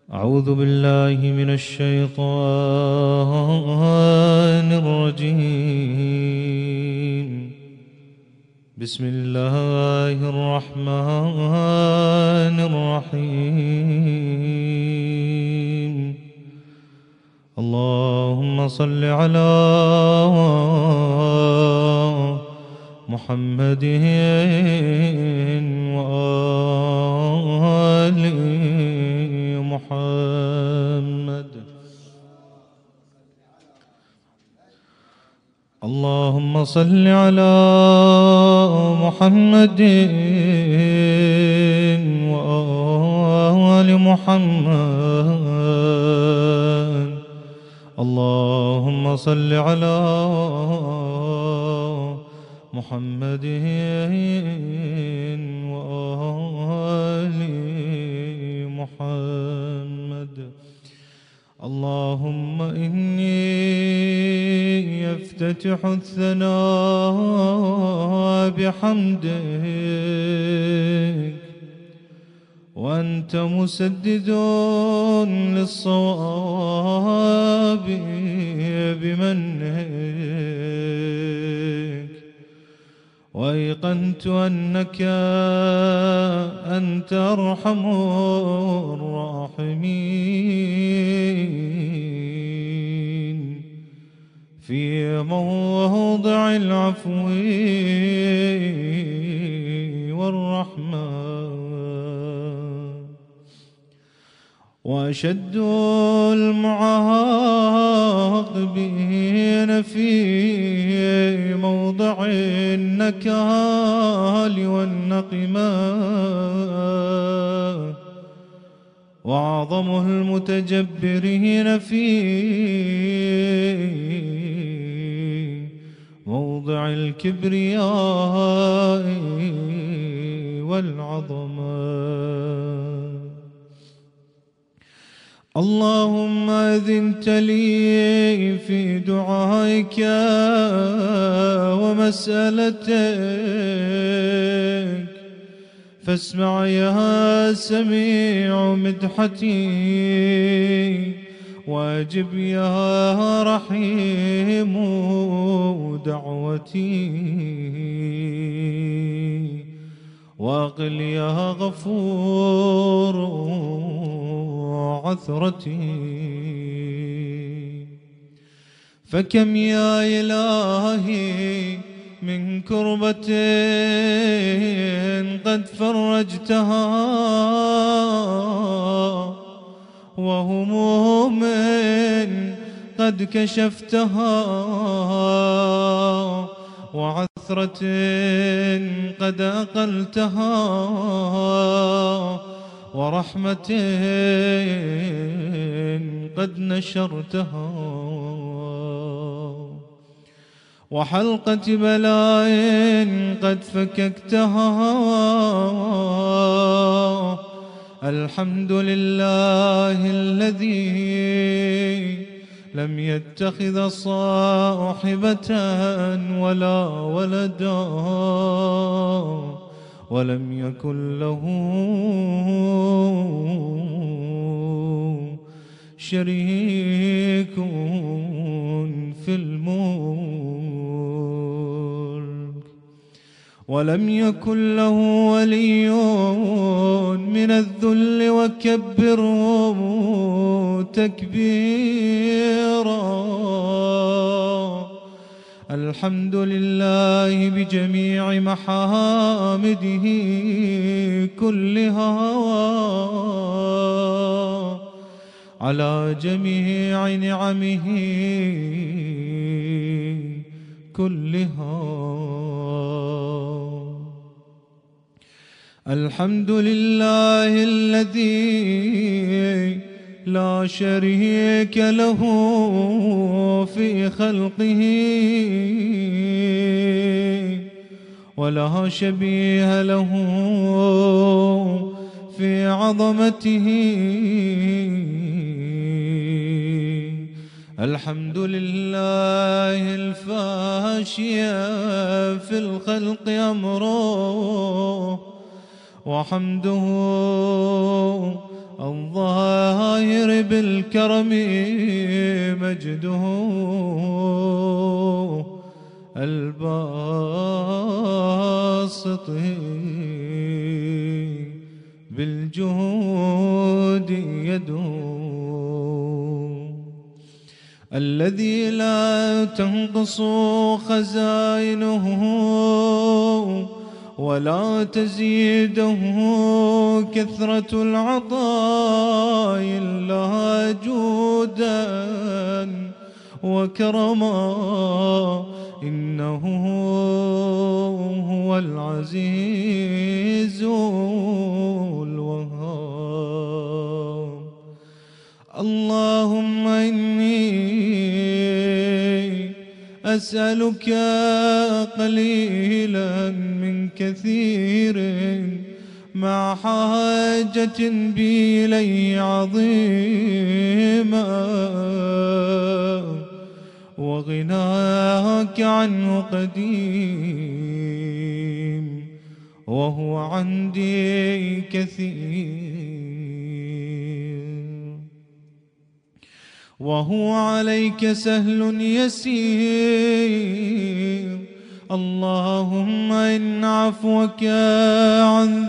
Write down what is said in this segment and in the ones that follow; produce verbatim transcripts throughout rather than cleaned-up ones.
أعوذ بالله من الشيطان الرجيم. بسم الله الرحمن الرحيم. اللهم صل على محمد وآل محمد. اللهم صل على محمد وآل محمد. اللهم صل على محمد وآل محمد. اللهم إني يفتتح الثناء بحمدك وأنت مسدد للصواب بمنك، وأيقنت أنك أنت أرحم الراحمين في موضع العفو والرحمة. وأشد المعاقبين في موضع النكال والنقمات، وأعظم المتجبرين في موضع الكبرياء والعظمة. اللهم أذنت لي في دعائك ومسألتك، فاسمع يا سميع مدحتي، واجب يا رحيم دعوتي، واقل يا غفور عثرتي. فكم يا إلهي من كربة قد فرجتها، وهموم قد كشفتها، وعثرة قد أقلتها، ورحمة قد نشرتها، وحلقة بلاء قد فككتها. الحمد لله الذي لم يتخذ صاحبة ولا ولدا، ولم يكن له شريك في الملك، ولم يكن له ولي من الذل، وكبره تكبيرا. الحمد لله بجميع محامده كلها، على جميع نعمه كلها. الحمد لله الذي لا شريك له في خلقه، ولا شبيه له في عظمته. الحمد لله الفاشي في الخلق أمره، وحمده الظاهر بالكرم مجده الباسط بالجهود يده الذي لا تنقص خزائنه ولا تزيده كثرة العطاء إلا جودا وكرما إنه هو العزيز الوهاب. اللهم إني أسألك قليلا من كثير مع حاجة بي إليه عظيما وغناك عنه قديم وهو عندي كثير وهو عليك سهل يسير. اللهم إن عفوك عن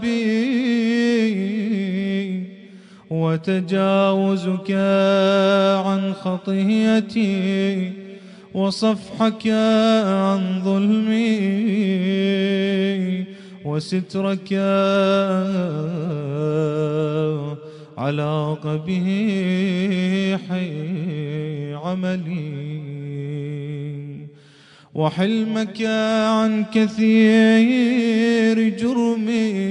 ذنبي وتجاوزك عن خطيئتي وصفحك عن ظلمي وسترك على قبيح عملي وحلمك عن كثير جرمي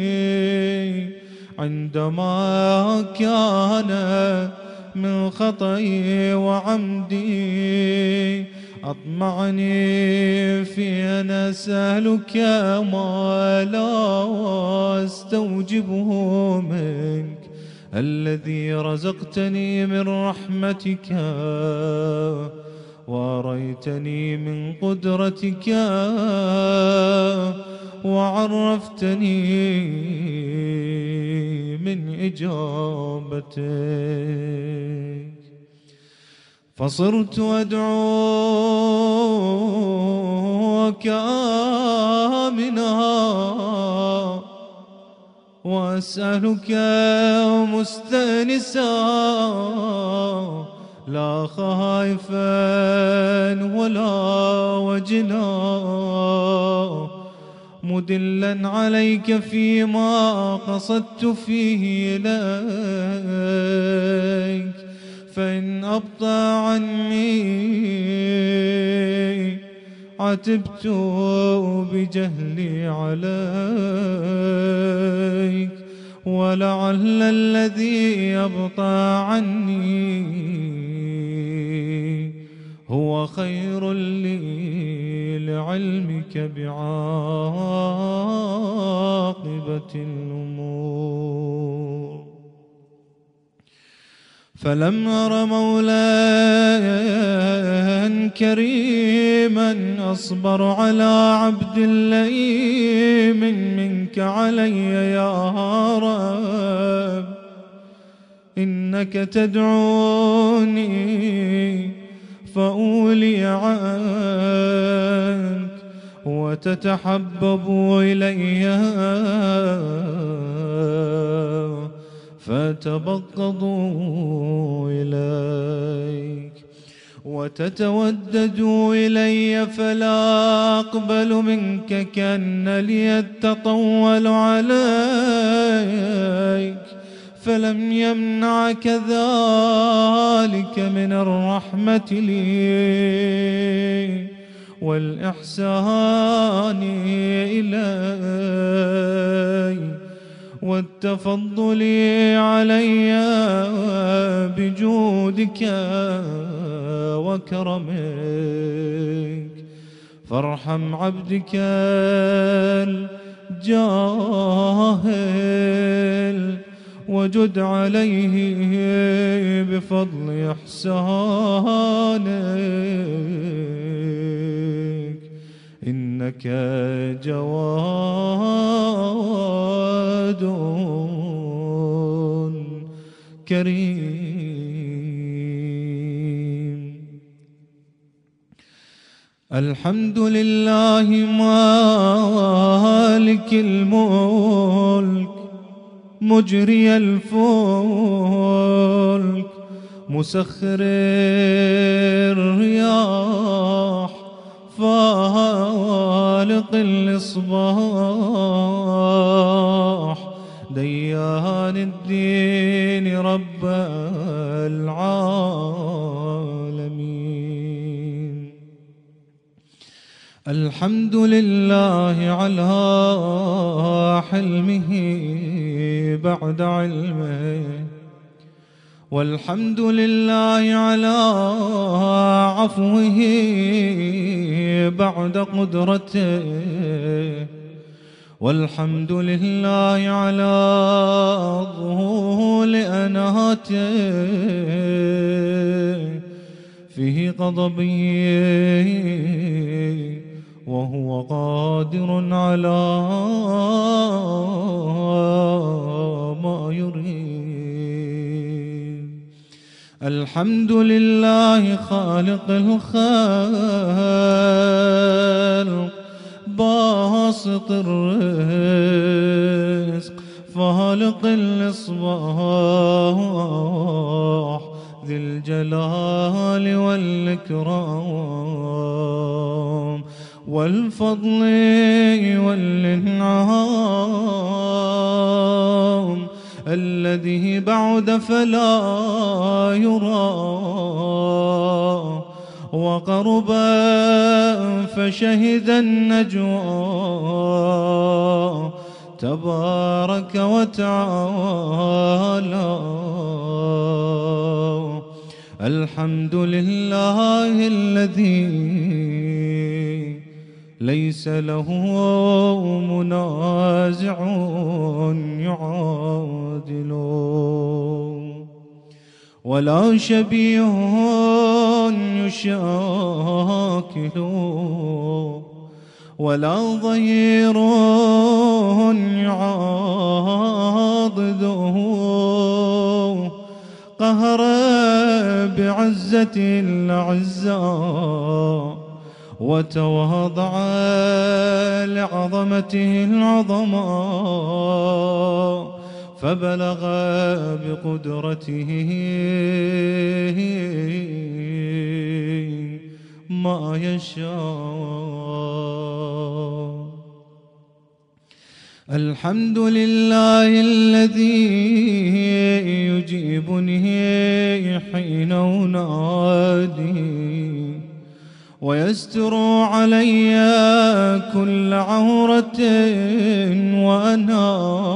عندما كان من خطئي وعمدي أطمعني في أن أسألك ما لا أستوجبه منك الذي رزقتني من رحمتك وأريتني من قدرتك وعرفتني من إجابتك فصرت أدعوك آمنا وأسألك مستأنسا لا خائفا ولا وجنا مدلا عليك فيما قصدت فيه إليك فإن أبطأ عني عتبت بجهلي عليك ولعل الذي أبطأ عني هو خير لي لعلمك بعاقبة الأمور. فلم أر مولا كريما أصبر على عبد لئيم منك علي يا رب إنك تدعوني فأولي عنك وتتحبب إلي فتبغضوا إليك وتتودد إلي فلا أقبل منك كأن لي التطول عليك فلم يمنعك ذلك من الرحمة لي والإحسان إلي والتفضل علي بجودك وكرمك فارحم عبدك الجاهل وجد عليه بفضل إحسانك إنك جواد كريم. الحمد لله مالك الملك مجري الفلك مسخر الرياح فالق الإصباح ديان الدين رب العالمين. الحمد لله على حلمه بعد علمه، والحمد لله على عفوه بعد قدرته، والحمد لله على ظهور أناته فيه غضبه وهو قادر على ما يريد. الحمد لله خالق الخلق باسط الرزق فالق الإصباح ذي الجلال والإكرام والفضل والإنعام الذي بعد فلا يرى وقربا فشهد النجوى تبارك وتعالى. الحمد لله الذي ليس له منازع يعادله ولا شبيه يشاكله ولا ظهير يعاضده قهر بعزة الأعزاء وتواضع لعظمته العظماء فبلغ بقدرته ما يشاء. الحمد لله الذي يجيبني حين أنادي ويستر علي كل عورة وأنا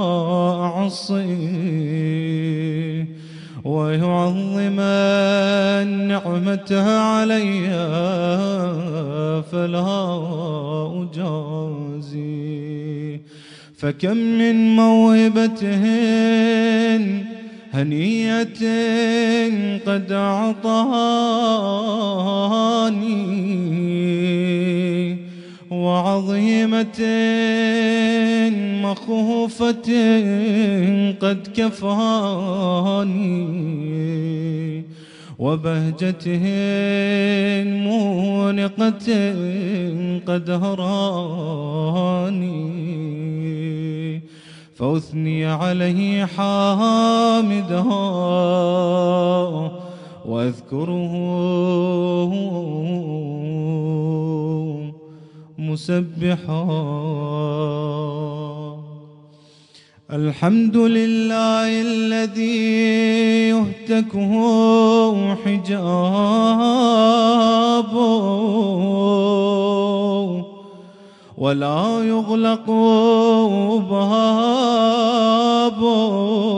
أعصي ويعظم نعمته علي فلا أجازي. فكم من موهبة هنية قد أعطاني وعظيمة مخوفة قد كفاني وبهجة مونقة قد هراني فأثني عليه حامدا وأذكره مسبحا. الحمد لله الذي يهتكه حجابه ولا يغلق بابه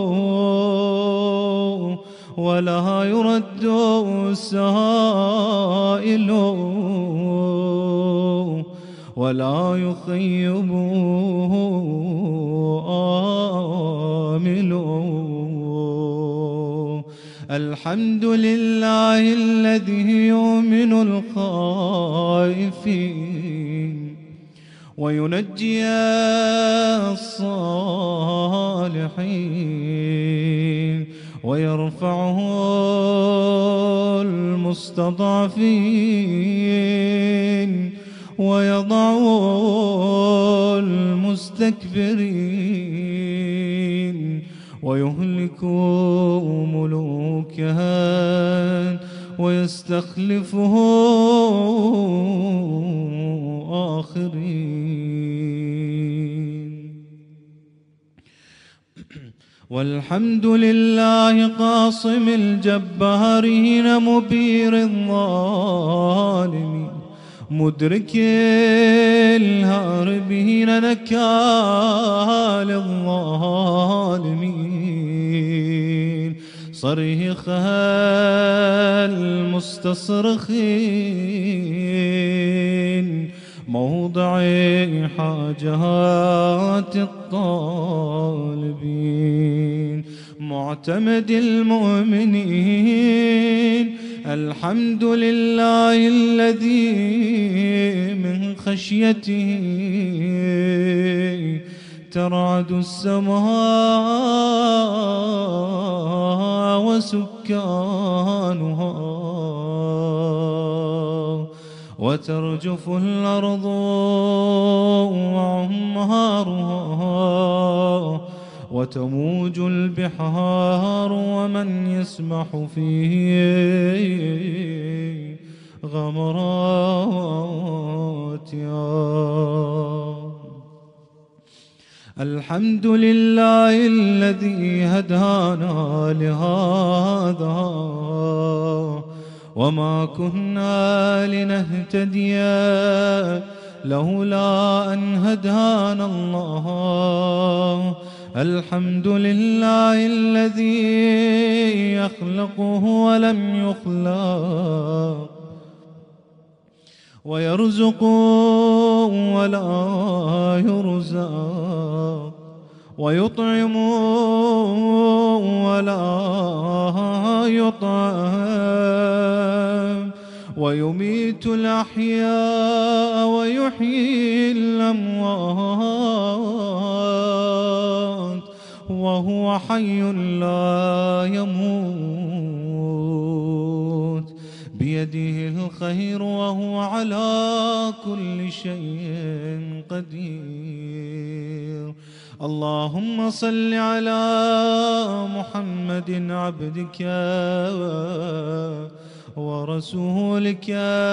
ولا يرد سائل ولا يخيب آمل. الحمد لله الذي يؤمن الخائفين وينجي الصالحين ويرفعه المستضعفين ويضع المستكبرين ويهلك ملوكها ويستخلفه آخرين. والحمد لله قاصم الجبارين مبير الظالمين مدرك الهاربين نكال الظالمين صريخها المستصرخين موضع حاجات الطالبين معتمد المؤمنين. الحمد لله الذي من خشيته ترعد السماء وسكانها وترجف الأرض وعمارها وتموج البحار ومن يسمح فيه غمراتها. الحمد لله الذي هدانا لهذا وما كنا لنهتدي لولا أن هدانا الله. الحمد لله الذي يخلقه ولم يخلق ويرزق ولا يرزق ويطعم ولا يطعم ويميت الأحياء ويحيي الأموات وهو حي لا يموت بيده الخير وهو على كل شيء قدير. اللهم صل على محمد عبدك ورسولك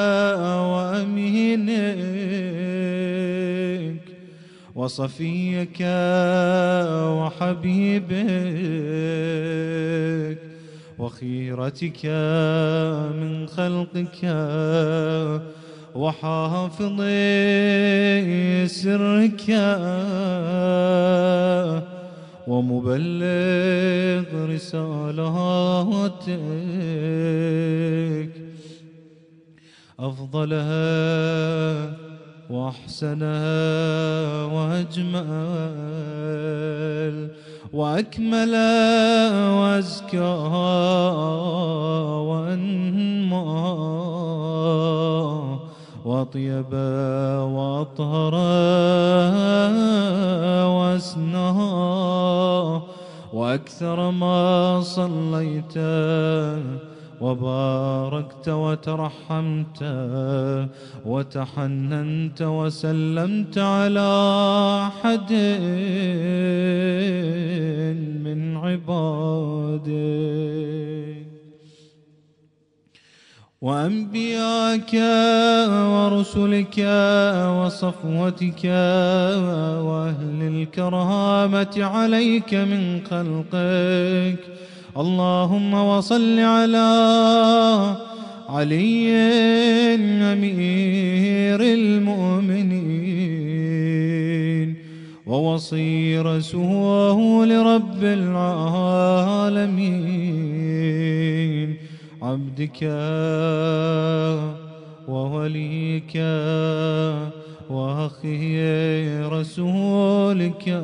وأمينك وصفيك وحبيبك وخيرتك من خلقك وحافظ سرك ومبلغ رسالاتك أفضلها وأحسنها وأجمل وأكمل وأزكى وأنمى وأطيب وأطهر وأسنى وأكثر ما صليت وباركت وترحمت وتحننت وسلمت على أحد من عبادك وأنبياك ورسلك وصفوتك وأهل الكرامة عليك من خلقك. اللهم وصل على علي أمير المؤمنين ووصي رسوله لرب العالمين عبدك ووليك وأخي رسولك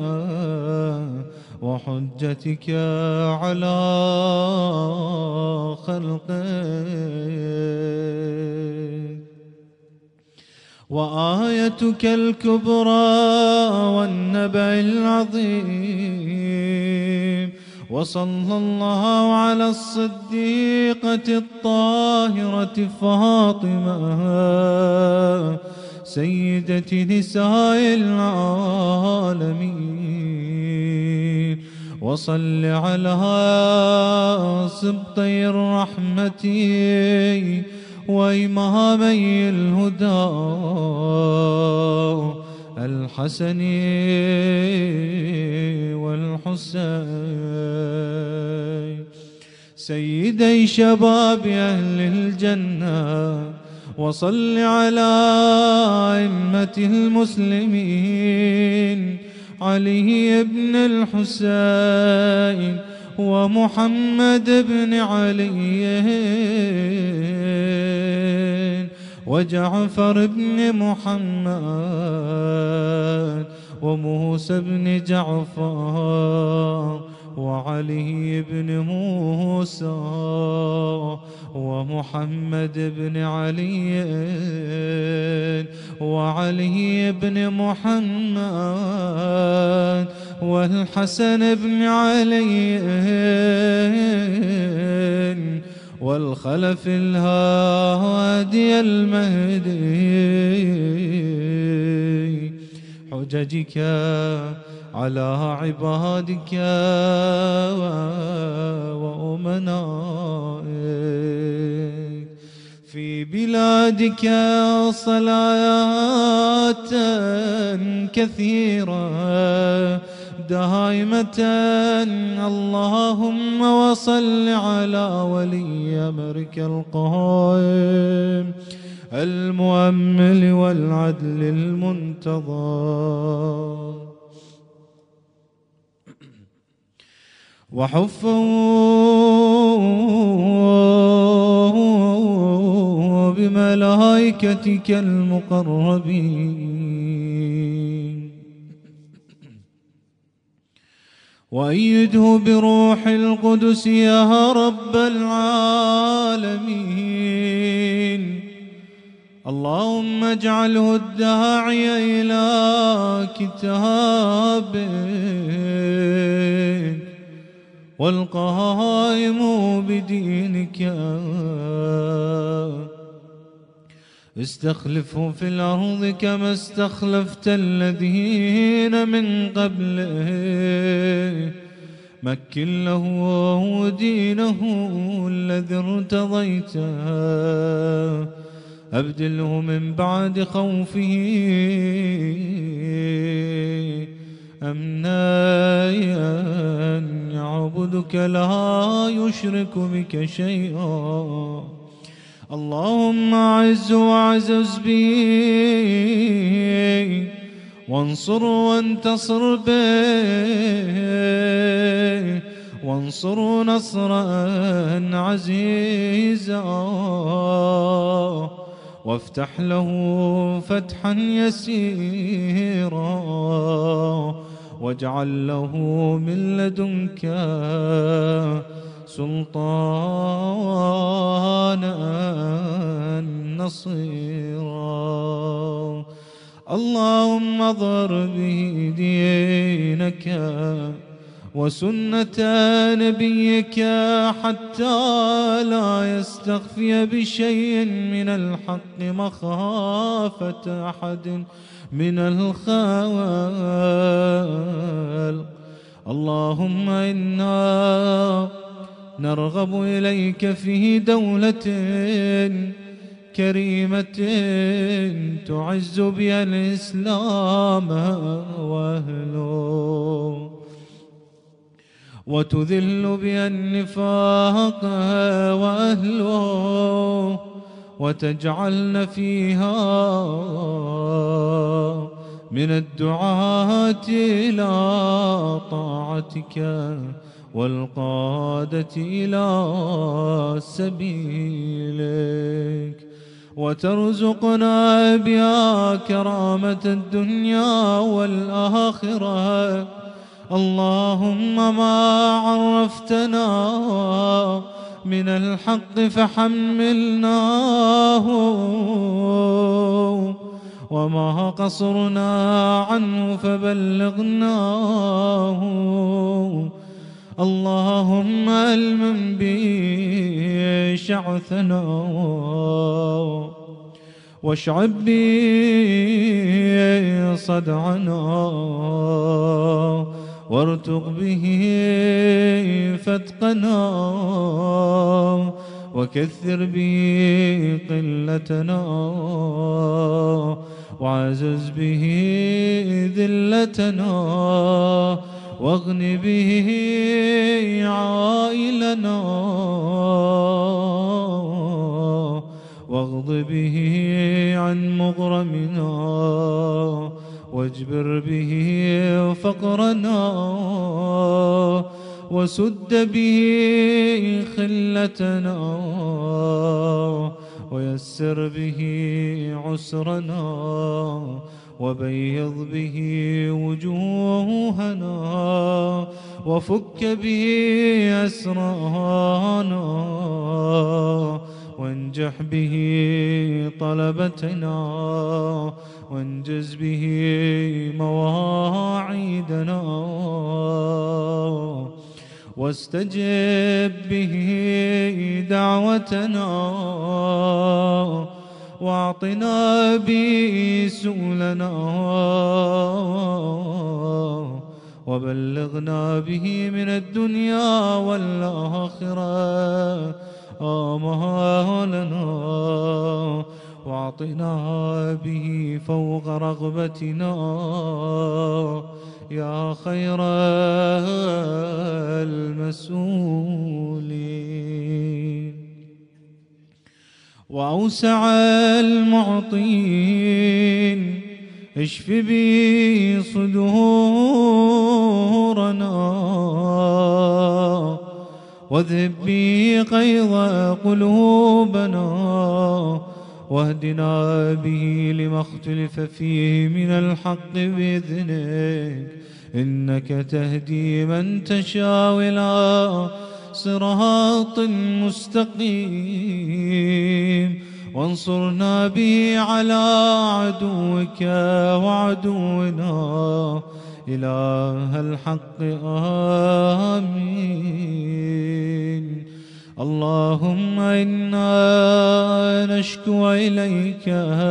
وحجتك على خلقك وآيتك الكبرى والنبأ العظيم وصلى الله على الصديقة الطاهرة فاطمة سيدة نساء العالمين. وصل على سبطي الرحمة وإمامي الهدى الحسن والحسين سيدي شباب أهل الجنة. وصل على أئمة المسلمين علي بن الحسين ومحمد بن علي وجعفر بن محمد وموسى بن جعفر وعلي بن موسى ومحمد بن علي وعلي بن محمد والحسن بن علي والخلف الهادي المهدي حججك على عبادك وأمنائك في بلادك صلاة كثيرة دائمة. اللهم وصل على ولي أمرك القائم المؤمل والعدل المنتظر وحفوا بملائكتك المقربين وأيده بروح القدس يا رب العالمين. اللهم اجعله الداعي إلى كتابك والقائم بدينك استخلفه في الأرض كما استخلفت الذين من قبله. مكن له دينه الذي ارتضيته أبدله من بعد خوفه أمنا يعبدك لا يشرك بك شيئا. اللهم أعز وأعزز به وانصر وانتصر به وانصر نصرا عزيزا وافتح له فتحا يسيرا واجعل له من لدنك سلطانا نصيرا. اللهم اظهر به دينك وسنة نبيك حتى لا يستخفي بشيء من الحق مخافة أحد من الخوال. اللهم إنا نرغب إليك في دولة كريمة تعز بها الإسلام وأهله وتذل بها النفاق وأهله وتجعلن فيها من الدعاة إلى طاعتك والقادة إلى سبيلك وترزقنا بها كرامة الدنيا والآخرة. اللهم ما عرفتنا من الحق فحملناه وما قصرنا عنه فبلغناه. اللهم ألمم بي شعثنا واشعب بي صدعنا وارتق به فتقنا وكثر به قلتنا وعزز به ذلتنا واغن به عائلنا واغض به عن مغرمنا واجبر به فقرنا وسد به خلتنا ويسر به عسرنا وبيض به وجوهنا وفك به أسرانا وانجح به طلبتنا وانجز به مواعيدنا واستجب به دعوتنا واعطنا به سؤلنا وبلغنا به من الدنيا والآخرة آمالنا واعطنا به فوق رغبتنا يا خير المسؤولين وأوسع المعطين اشف بي صدورنا واذهب بي قيظ قلوبنا واهدنا به لما اختلف فيه من الحق بإذنك إنك تهدي من تشاء إلى صراط مستقيم وانصرنا به على عدوك وعدونا إله الحق آمين اللهم إنا نشكو إليك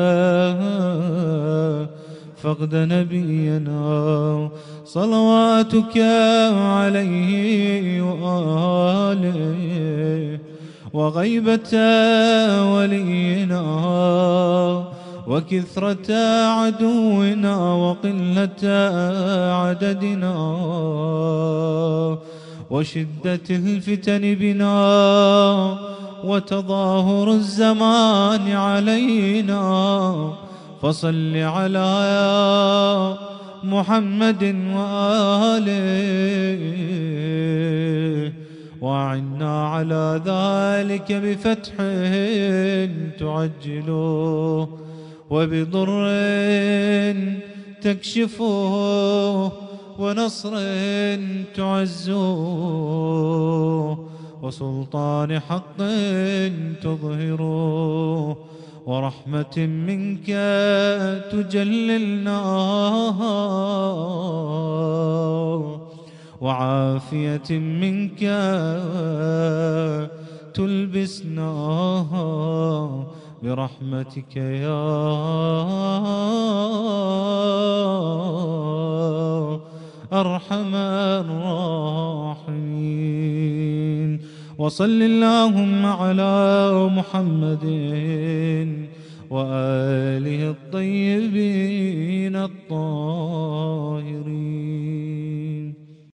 فقد نبينا صلواتك عليه وآله وغيبة ولينا وكثرة عدونا وقلة عددنا وشدة الفتن بنا وتظاهر الزمان علينا فصل على محمد وآله وأعنا على ذلك بفتح تعجله وبضر تكشفه ونصر تعزه وسلطان حق تظهره ورحمة منك تجللناها وعافية منك تلبسناها برحمتك يا أرحم الراحمين وصل اللهم على محمد وآله الطيبين الطاهرين.